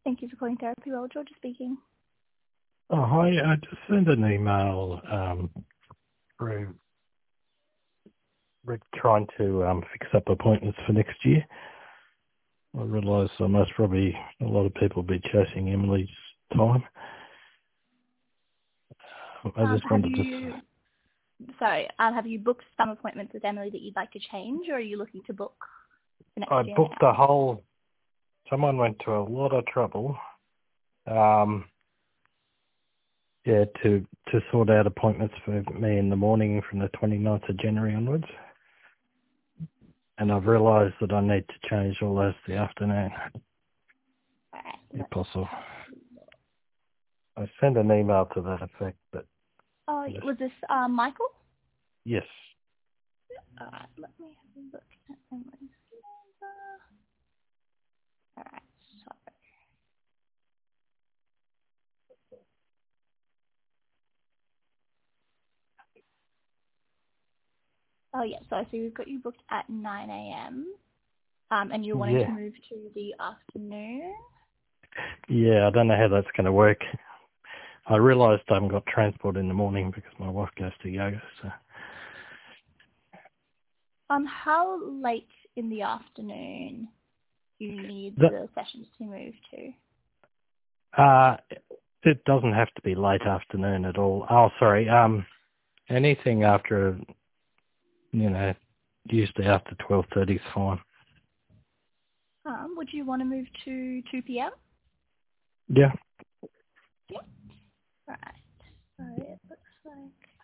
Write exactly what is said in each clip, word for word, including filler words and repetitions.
Thank you for calling Therapy World. Georgia speaking. Oh, hi. I just sent an email um, through we're trying to um, fix up appointments for next year. I realise I must probably, a lot of people be chasing Emily's time. I Um, just have wanted to, you, sorry, um, have you booked some appointments with Emily that you'd like to change, or are you looking to book for next I year booked now? the whole, someone went to a lot of trouble, um, yeah, to, to sort out appointments for me in the morning from the twenty-ninth of January onwards. And I've realised that I need to change all those to the afternoon, Alright, if let's possible. have, I sent an email to that effect, but oh, I just, was this, um, Michael? yes. Alright, let me have a look at Emily's calendar. Alright, so, oh yeah, so I see we've got you booked at nine a.m. Um, and you're wanting to Yeah. move to the afternoon? Yeah, I don't know how that's going to work. I realised I haven't got transport in the morning because my wife goes to yoga. So Um, how late in the afternoon do you need that, the sessions to move to? uh, it doesn't have to be late afternoon at all. Oh, sorry. Um, anything after, you know, usually after twelve thirty is fine. Um, would you want to move to two p.m.? Yeah. Yeah. Right. So it looks like.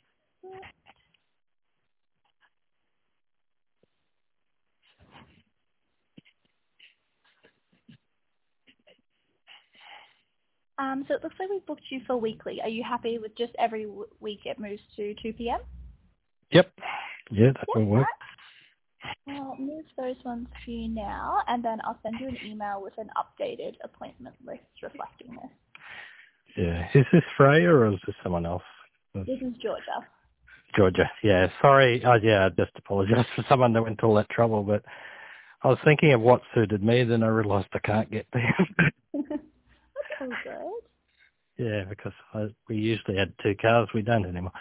Um, so it looks like we booked you for weekly. Are you happy with just every w- week it moves to two p.m.? Yep. Yeah, that Yeah. will All work. right. I'll move those ones for you now, and then I'll send you an email with an updated appointment list reflecting this. Yeah. Is this Freya or is this someone else? This is Georgia. Georgia. Yeah. Sorry. Uh, yeah, I just apologise for someone that went to all that trouble, but I was thinking of what suited me, then I realised I can't get there. That's all good. Yeah, because I, we usually had two cars. We don't anymore.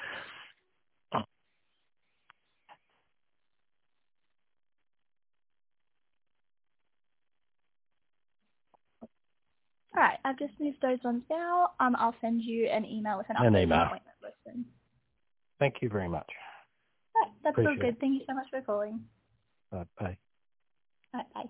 All right, I've just moved those ones now. Um, I'll send you an email with an An updated email. appointment list. All Thank you very much. right, that's all Appreciate it. good. Thank you so much for calling. Bye. Bye. All right, bye.